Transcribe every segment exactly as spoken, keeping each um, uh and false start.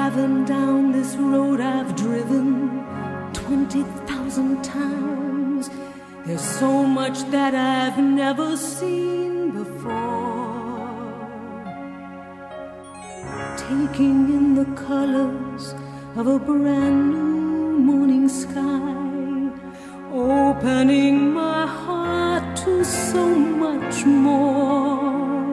driving down this road I've driven twenty thousand times. There's so much that I've never seen before. Taking in the colors of a brand new morning sky, opening my heart to so much more.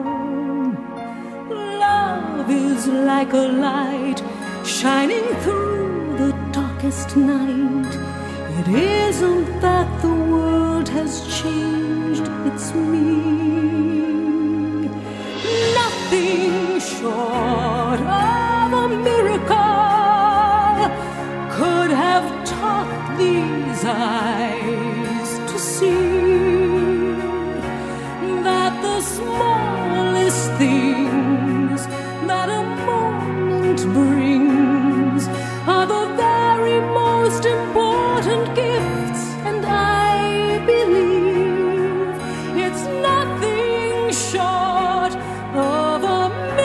Love is like a light shining through the darkest night. It isn't that the world has changed, it's me. Nothing short of a miracle could have taught these eyes to see that the smallest things that a moment brings are the very most important gifts, and I believe it's nothing short of a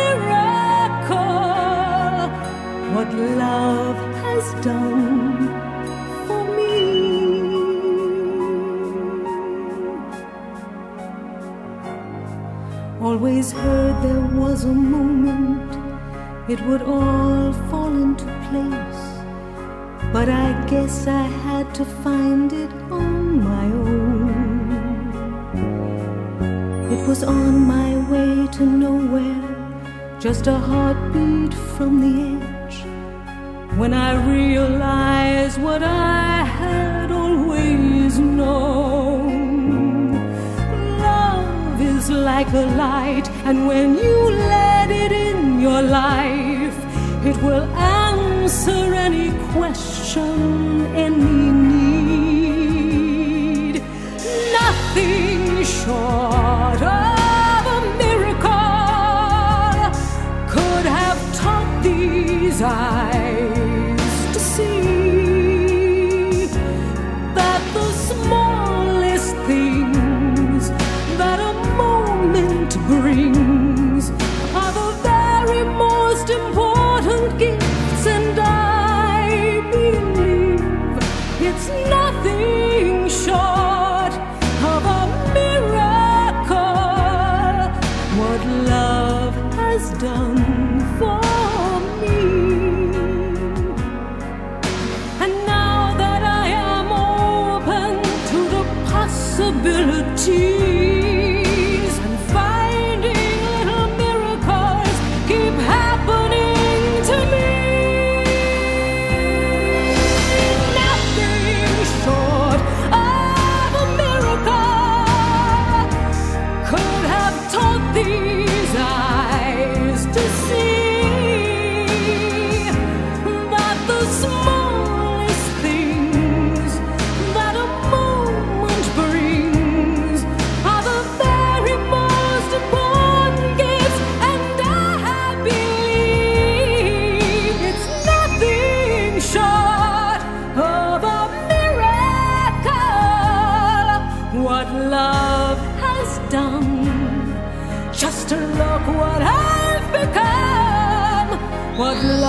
miracle what love has done for me. Always heard there was a moment it would all fall into place, but I guess I had to find it on my own. It was on my way to nowhere, just a heartbeat from the edge, when I realized what I had always known. Love is like a light, and when you let it in your life, it will answer any question, any need. Nothing short of a miracle could have taught these eyes to see that the smallest things that a moment brings are the very most important gifts, and I believe it's nothing short of a miracle what love has done for me. And now that I am open to the possibilities, and finding little miracles keep happening to me, nothing short of a miracle could have taught these eyes to see that the smallest things that a moment brings are the very most important gifts, and I believe it's nothing short of a miracle what love has done. Just look what I've become, what